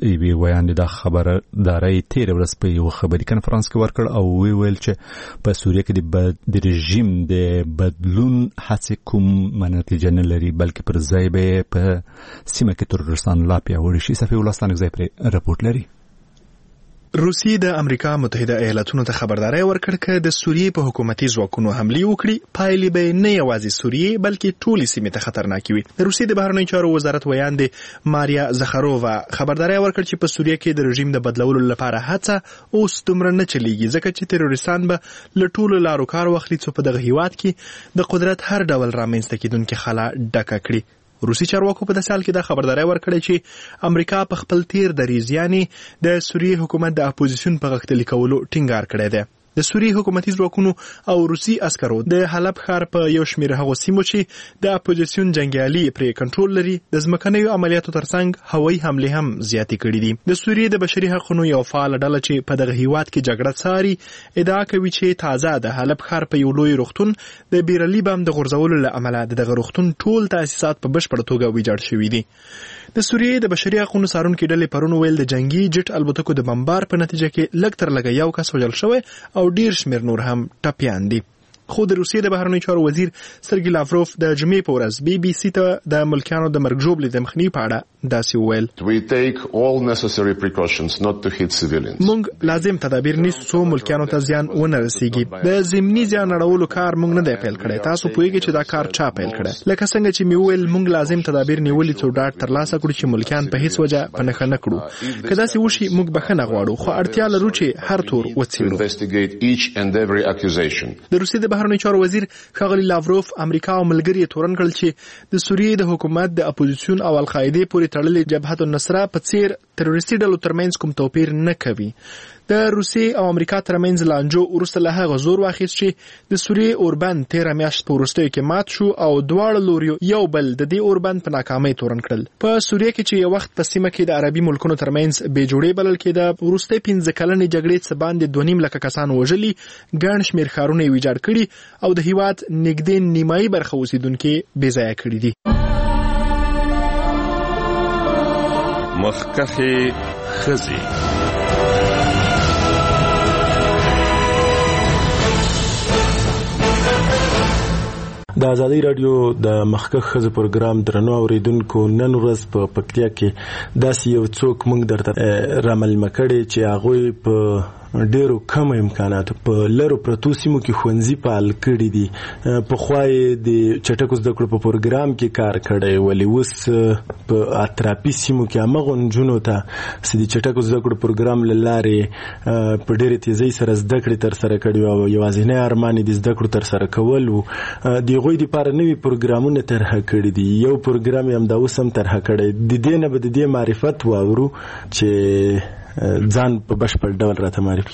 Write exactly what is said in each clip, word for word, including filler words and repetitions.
وی ویاند د خبرداري تیر ورځ په یو خبري کنفرانس کې ورکړ او وی ویل چې په سوریه کې د رژیم د بدلون هڅه کوم نتیجه نه لري بلکې پر ځای به په سیمه کې ترورستان لا پیاوړی شي. صفي ولستان ځای پر راپورټ لري. روسیې د امریکا متحده ایالاتونو ته خبرداري ورکړه چې د سوریې په حکومتي ځواکونو حمله وکړي پایلې به نه یوازې سوریې بلکې ټولې سیمې ته خطرناک وي. د روسیې د بهرنیو چارو وزارت ویاندې ماریا زخارووا خبرداري ورکړه چې په سوریه کې د رژیم د بدلولو لپاره هڅه اوس دومره نه چلیږي ځکه چې تروریستان به له ټولو لارو کار واخلي څو په دغه هیواد کې د قدرت هر ډول رامنځته کېدونکې خلا ډکه کړي. روسي چارواکو په داسې حال کې دا خبرداري ورکړې چې امریکا په خپل تیر دریځ یعنی د سوریې حکومت د اپوزیشن په غښتلي کولو ټینګار کړی دی. د سوریې حکومتي ځواکونو او روسي عسکرو د حلب ښار په یو شمېر هغو سیمو چې د اپوزیشن جنګیالي پرې کنټرول لري د ځمکنیو عملیاتو ترڅنګ هوایي حملې هم زیاتې کړي دي. د سوریې د بشري حقوقو یو فعال ډله چې په دغه هیواد کې جګړه څاري ادعا کوي چې تازه د حلب ښار په یو لوی روغتون د بیرلي بم د غورځولو له امله دغه روغتون ټول تاسیسات په بشپړه توګه ویجاړ شوي دي. د سوریې د بشري حقوقو څارونکو ډلې پرون ویل د جنگي جټ الوتکو د بمبار په نتیجه کې لږ تر لږه یو کس وژل شوی او ډیر شمیر نور هم ټپیان دي. خو د روسیې د بهرنیو چارو وزیر سرګي لاوروف د جمعې په ورځ بي بي سي ته د ملکیانو د مرګ ژوبلې د مخنیوي په اړه داسې وویل. We take all necessary precautions not to hit civilians. موږ لازم تدابیر نیسو څو ملکیانو ته زیان ونه رسیږي. د ضمني زیان اړولو کار موږ نه دی پیل کړی. تاسو پوهیږئ چې دا کار چا پیل کړی. لکه څنګه چې مې وویل موږ لازم تدابیر نیولي څو ډاډ ترلاسه کړو چې ملکیان په هیڅ وجه په نښه نه کړو. که داسې وشي موږ بخښنه غواړو خو اړتیا لرو چې هر تور وڅېړو. د روسیې د بهرنیو چارو وزیر ښاغلي لاوروف امریکا او ملګري تورن کړل چې د سوریې د حکومت د اپوزیشن او القاعده پورې تړلې جبهه النصره په څیر تروریستي ډلو ترمنځ کوم توپیر نه کوي. د روسیې او امریکا ترمنځ لانجو وروسته له هغه زور واخیست چې د سوریې اوربند تیره میاشت په وروستیو کې مات شو او دواړه لوري یو بل د دې اوربند په ناکامۍ تورن کړل. په سوریې کې چې یو وخت په سیمه کې د عربي ملکونو ترمنځ بې جوړې بلل کېده وروستۍ پنځه کلنې جګړې څخه باندې دوه نیم لکه کسان وژلي ګڼ شمېر ښارونه یې ویجاړ کړي او د هیواد نږدې نیمایي برخه اوسېدونکي بې ځایه کړي دي. مخکښې ښځې د ازادي رادیو د مخکښ ښځو پروګرام درنو اوریدونکو نن ورځ په پکتیا کې داسې یو څوک موږ درته رامعلومه کړی چې هغوی په ډیرو کم امکاناتو په لرو پرتو سیمو کې ښوونځي فعال کړي دي. پخوا یې د چټکو زده کړو په پروګرام کې کار کړی ولې اوس په اطرافي سیمو کې همغو نجونو ته چې د چټکو زده کړو پروګرام له لارې په ډېرې تیزۍ سره زده کړې ترسره کړي او یوازینی ارمان یې د زده کړو ترسره کول و. د هغوی دپاره نوي پروګرامونه طرحه کړي دي. یو پروګرام یې همدا اوس هم طرحه کړی. د دې نه به د دې معرفت واورو چې ځان په بشپړ ډول راته معرفي.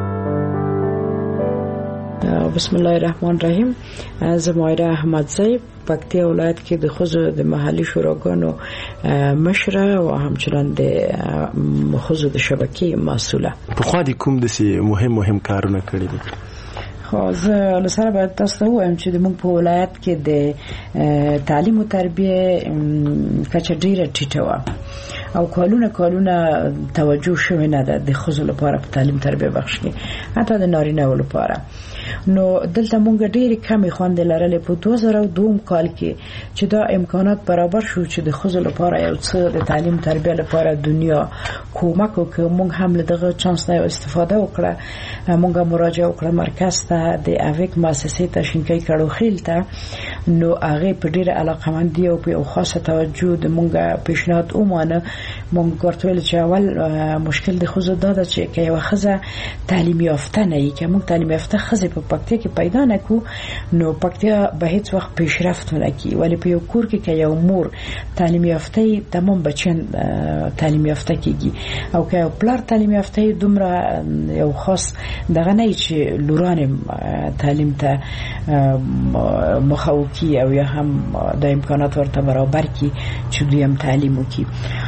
بسم الله الرحمن الرحیم. زه مایره احمدزی پکتیا ولایت کې د ښځو د محلي شوراګانو مشره او همچنان د ښځو د شبکې مسؤله. پخوا دې کوم داسې مهم مهم کارونه کړي دي؟ خو زه له سره باید تاسو ته ووایم چې د موږ په ولایت کې د تعلیم او تربیې کچه ډېره ټیټه وه او کالونه کالونه توجه شوې نه ده د ښځو لپاره په تعلیم تربیه بخش کې حتی د نارینه‌و لپاره. نو دلته موږ ډېرې کمې خویندې لرلې په دوه زره او دوم کال کې چې دا امکانات برابر شو چې د ښځو لپاره یو څه د تعلیم تربیه لپاره دنیا کومک وکړي. موږ هم له دغه چانس نه استفاده وکړه. موږ مراجعه وکړه مرکز ته د اویک مؤسسې ته شینکۍ کړوخیل ته. نو هغه په ډېره علاقمندي او په خاصه توجه د موږ پیشنهاد ومانه. موږ ورته ویل چې اول مشکل د ښځو دا ده چې که یوه ښځه تعلیم یافته نه وي که موږ تعلیم یافته ښځې په پکتیا کې پیدا نکو نو پکتیا به هیڅ وخت پیشرفت ونه کړي. ولې په یو کور کې که یو مور تعلیم یافته وي تمام بچیان تعلیم یافته کېږي او که یو پلار تعلیم یافته وي دومره یو خاص دغه نه وي چې لوران تعلیم ته مخه وکړي او یا هم د امکانات ورته برابر کړي چې دوی هم تعلیم وکړي. نو بیا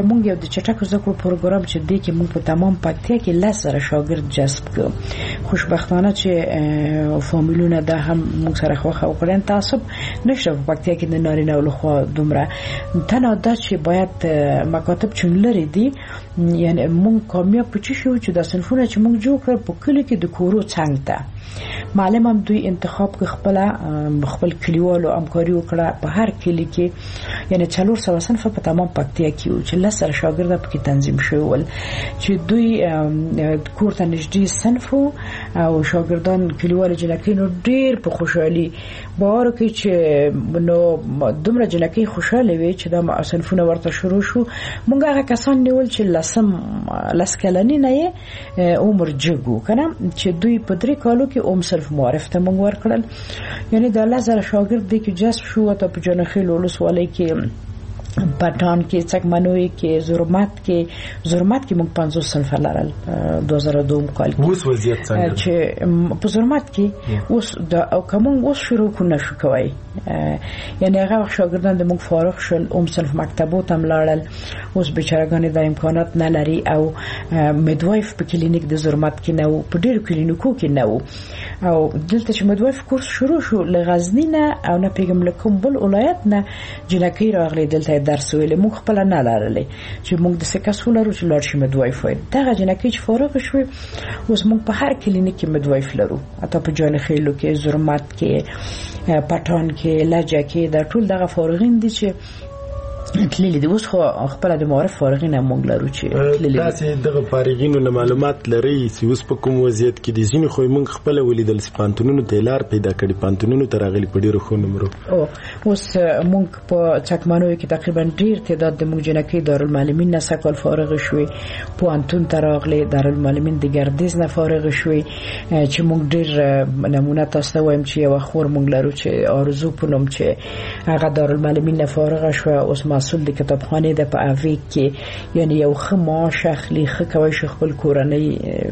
مونږ یو د چټک زده کړو پروګرام چې دی کې مونږ په تمام پکتیا کې لس زره شاګرد جذب کړو. خوشبختانه چې فامیلونه دا هم مونږ سره خوخه وکړن تعصب نشته په پکتیا کې د نارینه او لخوا دومره تنها دا چې باید مکاتب چون لري دي یعنی مونږ کامیاب پچی شو چې د صنفونه چې مونږ جوړ کړ په کلی کې د کورو څنګه ته معلم هم دوی انتخاب کې خپل خپل کلیوالو همکاري وکړه په هر کلی کې یعنی څلور سوه صنف په تمام پکتیا کې و چې لس سره شاګرد په تنظیم شول چې دوی کور ته نږدې صنف او شاګردان کلیوال جنکې نو ډیر په خوشحالي باور کوي چې نو دومره جنکې خوشاله وي چې دا صنفونه ورته شروع شو. مونږ هغه کسان نیول چې لسم لس کلنی نه عمر جګو کنه چې دوی په درې کالو کې اوم صرف معرف ته مونږ ورکړل یعنی د لزر شاګرد دي کې جذب شو ته په جنخیل ولسوالۍ کې پټان کې څکمنوي کې زرمت کې زرمت کې موږ پنځوس صنف لرل دوه زره دوه کال کې اوس وضعیت څنګه چې په زرمت کې اوس د او کوم اوس شروع کو نشو کوي یعنی هغه شاګردان د موږ فارغ شول اوم صنف مکتبو تم لاړل اوس بیچارهګان د امکانات نه لري او میډوایف په کلینیک د زرمت کې نه په ډیر کلینیکو کې نه او دلته چې میډوایف کورس شروع شو لغزنی نه او نه پیغام لکم بل ولایت نه جنکی راغلي دلته درس ویل موږ خپل نه لرلې چې موږ د سکاسولو چې لار شي میډوایف وي دا جنکی چې فارغ شوی اوس موږ په هر کلینیک کې میډوایف لرو اته په جان خېلو کې زرمت کې پټان کې لجه کې دا ټول دغه فارغین دي چې تللی دی اوس خو خپل د معرف فارغین هم مونږ لرو چې تللی تاسو دغه فارغینو نه معلومات لري چې اوس په کوم وضعیت کې دي ځینې خو مونږ خپل ولیدل سپانتونونو ته لار پیدا کړي پانتونونو ته راغلي په ډیرو خو نمرو او اوس مونږ په چکمنوي کې تقریبا ډیر تعداد د مونږ جنکی دارالمعلمین نه سکل فارغ شوي پوانتون ته راغلي دارالمعلمین د ګردیز نه فارغ شوي چې مونږ ډیر نمونه تاسو وایم چې یو خور مونږ لرو چې آرزو پونم چې هغه دارالمعلمین نه فارغ شو اوس مسئول د کتابخانه د په اوی کې یعنی یو خما شخلی خکوي خپل کورنۍ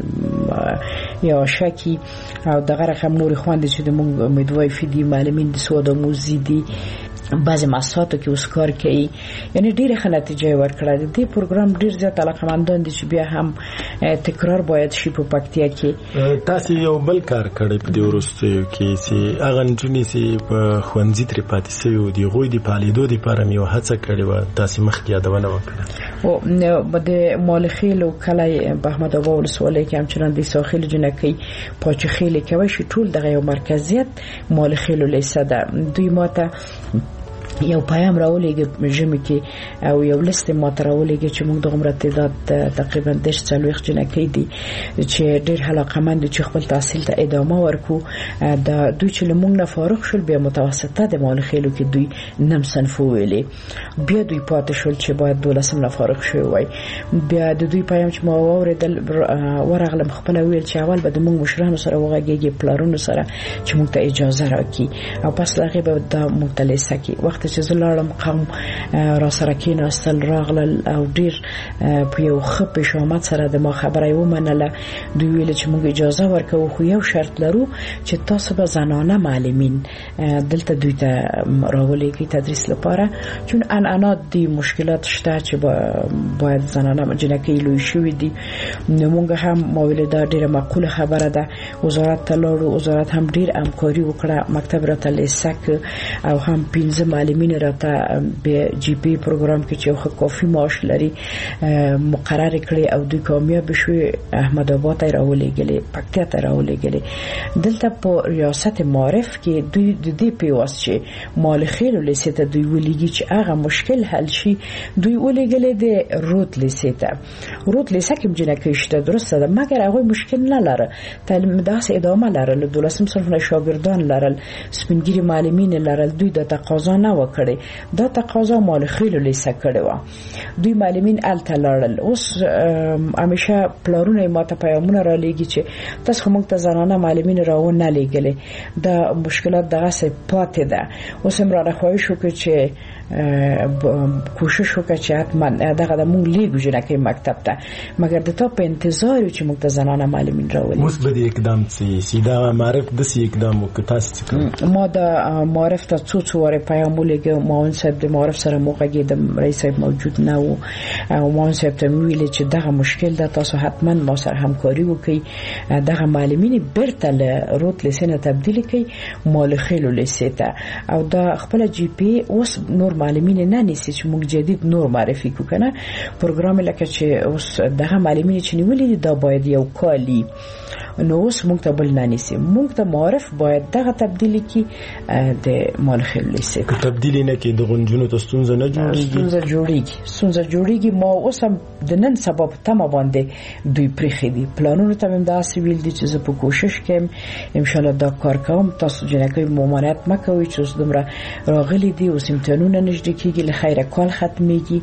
یا شکی او دغه رقم نور خواندې چې د موږ میډوایفي دي معلمین د سواد موزي دي بعضی مساتو کې اوس کار کوي یعنی ډیره ښه نتیجه ورکړه دي پروګرام ډیر زیات علاقمندان دي چې بیا هم تکرار باید شي په پکتیا کې تاسو یو بل کار کړی په دې ورستیو کې چې اغه نجونې چې په خوندزي تر پاتې سوي دي غوي دي پالیدو دي پرم یو هڅه کړې و تاسو مخکې یادونه وکړه او بده مالخیل او کله په احمد ابا ولسوالۍ کې هم چران دي ساحل جنکی پاچخیل کوي شي ټول دغه یو مرکزیت مالخیل لیسه ده دوی ماته یو پیام راولېږي ژمي کې او یو لیست ماته راولېږي چې موږ د عمر تعداد تقریبا دش څلوېښت جنکۍ دي چې ډېر علاقمند چې خپل تحصیل ته ادامه ورکو د دوی چې موږ نه فارغ شول بیا متوسطه د مالخیلو کې دوی نیم صنف ویلې بیا دوی پاتې شول چې باید دولسم نه فارغ شوی وای بیا د دوی پیام چې ما واورېدل ورغلم خپل ویل چې اول به د موږ مشرانو سره وغږیږي پلارونو سره چې موږ ته اجازه راکړي او پس هغه به د موږ ته لیسه کې وخت چې زلالم قوم را سره کېناستل راغلل او ډیر په یو خپ شامت سره د ما خبرې ومنله دوی ویل چې موږ اجازه ورکوو خو یو شرط لرو چې تاسو به زنانه معلمین دلته دوی ته راولېږئ تدریس لپاره چون انا دي مشکلات شته چې باید زنانه جنکۍ لوی شوي دي نو موږ هم مویل دا ډیره معقوله خبره ده وزارت ته لاړو وزارت هم ډیر همکاري وکړه مکتب راته لیسک او هم پنځه معلمین راته به جی پی پروګرام کې چې خو کافي معاش لري مقرر کړي او دوی کامیاب شوي احمد آباد ته راولېږلي پکتیا ته راولېږلي دلته په ریاست معرف کې دوی د دې پیواز چې مالخیل لیسته دوی ولېږي چې هغه مشکل حل شي دوی ولېږلي د روت لیسته روت لیسته کې جنکۍ شته درسته ده مګر هغه مشکل نه لري تعلیم داسې ادامه لرل دولسم صنف شاګردان لرل سپینګری معلمین لرل دوی د تقاضا نه وکړي دا تقاضا مالخیل لیسه کړي و دوی معلمین الته لرل اوس همیشه پلارونه ماته پیغامونه را لېږي چې تاسو موږ ته زنانه معلمین راو نه لېږلې دا مشکلات دغه څه پاتې ده اوس هم را خواهش وکړي چې کوشش وکړه چې حتما دغه د مونږ لیږو جنکۍ مکتب ته مګر د تا په انتظار یو چې موږ ته زنانه معلمین راولي. اوس به د اقدام څه سیده معرف داسې اقدام وکړه تاسو څه کوئ؟ ما د معرف ته څو څو وارې پیغام ولېږه. معاون صاحب د معرف سره مو غږېدم، رئیس صاحب موجود نه و او معاون صاحب ته مې ویلې چې دغه مشکل ده، تاسو حتما ما سره همکاري وکړئ، دغه معلمین بیرته له روت لیسې نه تبدیل کړئ مالخیلو لیسې ته او دا خپل جی پی اوس نور معلمین نه نیسي چې موږ جدید نور معرفي کو کنه پروګرام لکه چې اوس دغه معلمین چې نیولې دا باید یو کالی نو اوس موږ ته بل نه نیسي، موږ ته معرف باید دغه تبدیلی کی د مالخیلو لیسې که تبدیلی نه کی د غنجونو ته ستونزه نه جوړیږي ستونزه جوړیږي ستونزه جوړیږي. ما اوس هم د نن سبب تمه باندې دوی پرېښي دي پلانونو ته هم داسې ویل دي چې زه په کوشش کوم ان شاء الله دا کار کوم. تاسو جنکۍ ممانعت مکوئ چې اوس دومره راغلي دي، اوس امتحانونه نږدې کېږي، له خیره کال ختمېږي،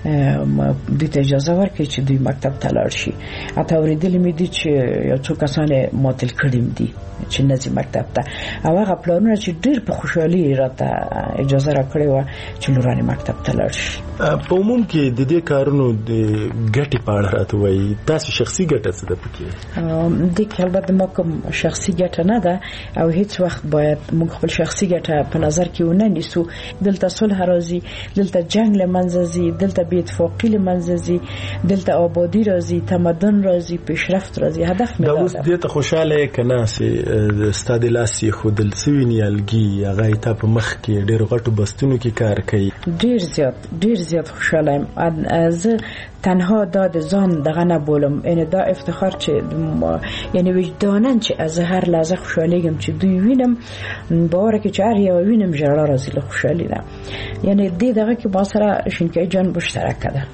دوی ته اجازه ورکړئ چې دوی مکتب ته لاړ شي. حتی اورېدلي مې دي چې یو څو کسان ماتل کړي دي چې نه ځي مکتب ته او هغه پلانونه چې ډېر په خوشحالي راته اجازه راکړې وه چې لورانې مکتب ته لاړ شي. په عموم کې د دې کارونو د ګټې په اړه راته وایي، تاسو شخصي ګټه څه ده پکې؟ دې کې البته ما کوم شخصي ګټه نه ده او هیڅ وخت باید موږ خپل شخصي ګټه په نظر کې ونه نیسو. دلته صلح راځي، دلته جنگ له منځه ځي، دلته بې اتفاقي له منځه ځي، دلته آبادي راځي، تمدن راځي، پیشرفت راځي. هدف مې دا اوس دې ته خوشاله کنه چې ستاد لاسي خودل سوي نیالګي هغه ته په مخ کې ډېر غټو بستونو کې کار کوي؟ ډېر زیات ډېر زیات خوشاله یم. زه تنها دا د ځان دغه نه بولم، یعنی دا افتخار چې یعنی وجدانن چې از هر لحظه خوشالېږم چې دوی وینم، باور کې چې هر یو وینم ژړا راځي له خوشالۍ نه. یعنی دې دغه کې با سره شینکۍ جان مشترکه ده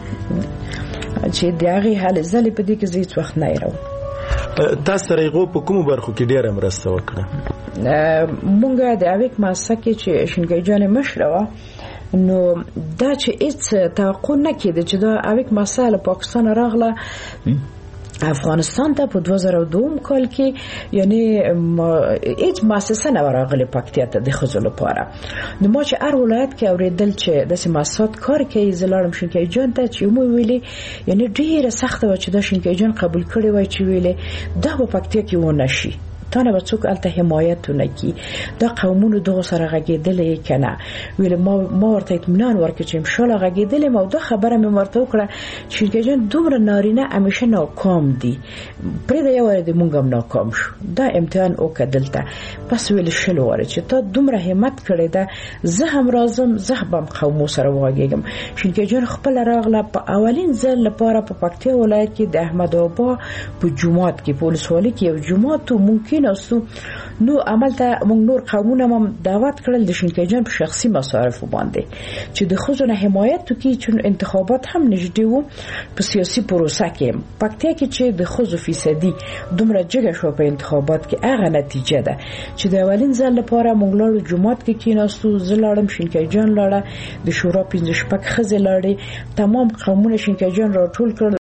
چې دغه حل زلي په دې کې زه هیڅ وخت نه یرم. تاسو سره یو په کوم برخو کې ډیره مرسته وکړه؟ مونږه د اویک ماسه کې چې شینکۍ جان مشروا نو دا چې هیڅ توقع نه کېده چې دا اویک ماسه له پاکستان راغله افغانستان ته په دوه زره دو کال کې، یعنی هیڅ مؤسسه نه راغله پکتیا ته د خزو لپاره. نو ما چې هر ولایت کې اوریدل چې د سیماسات کار کوي زلارم شینکۍ جان ته چې مو ویلي یعنی ډیره سخته و چې دا شینکۍ جان قبول کړي وای چې ویلي دا په پکتیا کې و نشي تانه به څوک الته حمایت نکي، دا قومونو دغه سره غږېدلې کنه ویل ما ما ورته اطمینان ورکړ چې ان شاء الله غږېدلې ما دا خبره مې ورته وکړه چې ګجن دومره نارینه همیشه ناکام دي پرې دا یو د مونږ هم ناکام شو دا امتحان وکړلته پس ویل شل وره چې ته دومره همت کړې ده زه هم راځم زه به قوم سره وغږېږم. شینکۍ خپل راغله په اولین ځل لپاره په پکتیا ولایت کې د احمد آبا په جمعات کې پولیس والی کې یو جمعات ممکن نو نو عملته موږ نور قومونه هم دعوت کړل د شینکۍ جان په شخصي مصارف باندې چې د خزونه حمایت کوي چون انتخابات هم نږدې وو په سیاسي پروسه کې پکتیا کې چې د خزو فیصدي دومره جګه شو په انتخابات کې هغه نتیجه ده چې د اولین ځل لپاره موږ لاړو جمعات کې کېناستو زلاړم شینکۍ جان لاړه د شورا پنځه شپږ خزې لاړې تمام قومونه شینکۍ جان راټول کړل